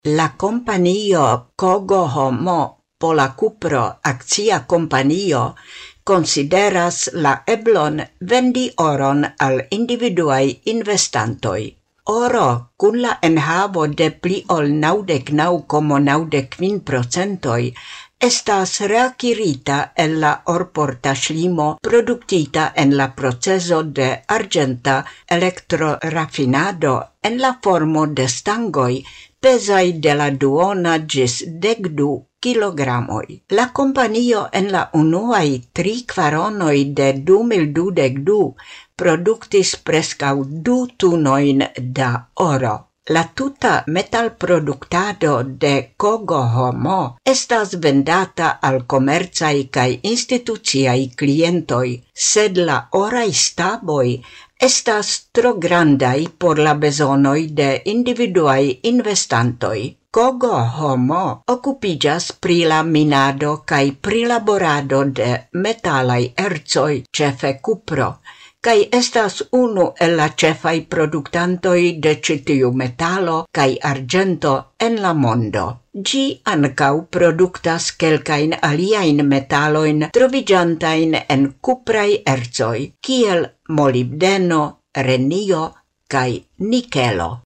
La companio Cogo Homo Pola Cupro Accia Companio consideras la eblon vendi oron al individuai investantoi. Oro cun la enhavo de pli ol 99,95% estas reacquirita en la orporta slimo productita en la proceso de argenta electrorafinado en la formo de stangoi pesai de la duona gis 12 kilogramoi. La companio en la unuai 3 kvaronoi de 2022 productis prescau 2 tunoin da oro. La tuta metal productado de Cogo Homo estas vendata al comerciai kai instituciai clientoi, sed la orai staboi estas tro grandai por la besonoi de individuai investantoi. Cogo Homo occupigas pri la minado kai prilaborado de metalai erzoi, cefe cupro, kai estas unu el la cefai productantoi de citiu metalo kai argento en la mondo. Gi ancau productas kelkain aliain metaloin trovigiantain en cuprai erzoi, kiel molibdeno, renio kai nikelo.